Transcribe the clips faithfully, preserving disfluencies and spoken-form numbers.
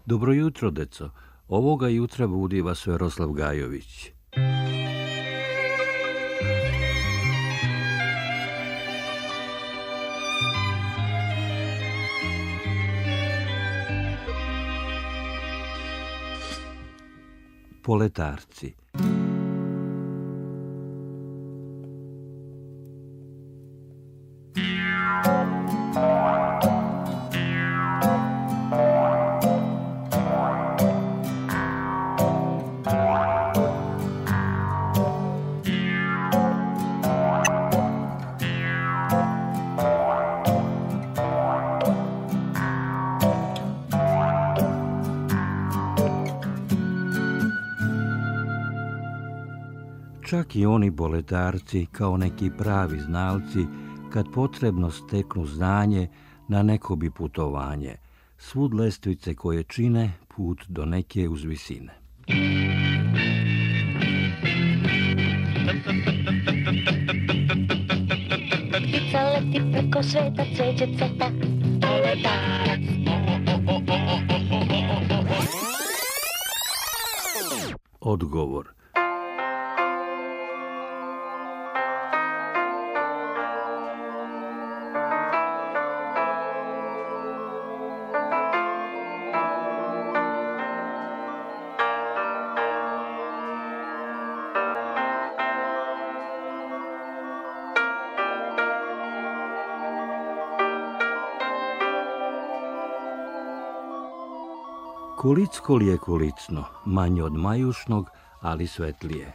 Dobro jutro, deco. Ovoga jutra budi vas Veroslav Gajović. Poletarci. Čak i oni poletarci, kao neki pravi znalci, kad potrebno steknu znanje, na neko bi putovanje, svud lestvice koje čine put do neke uzvisine. Ptica leti preko sveta, cveće cveta, poletarac. Odgovor. Kulicko li je kulicno, manje od majušnog, ali svetlije.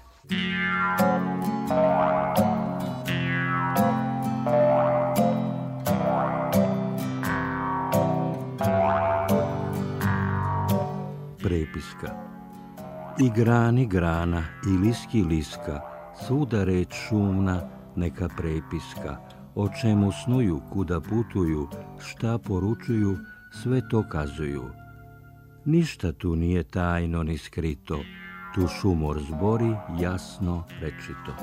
Prepiska. I grani grana, i liski liska, svuda reč šumna, neka prepiska, o čemu snuju, kuda putuju, šta poručuju, sve to kazuju. Ništa tu nije tajno ni skrito, tu šumor zbori jasno rečito.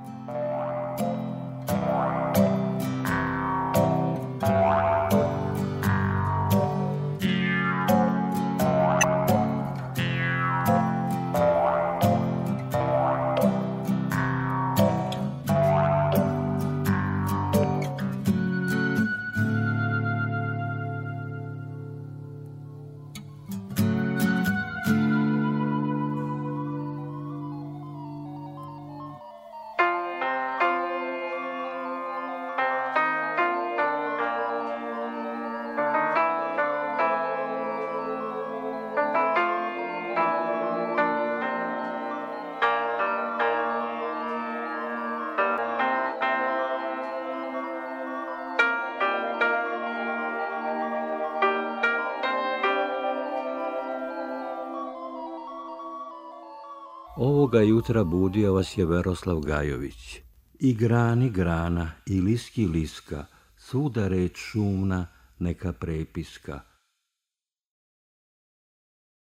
Ovoga jutra budio vas je Veroslav Gajović. I grani grana, i liski liska, svuda reč šumna, neka prepiska,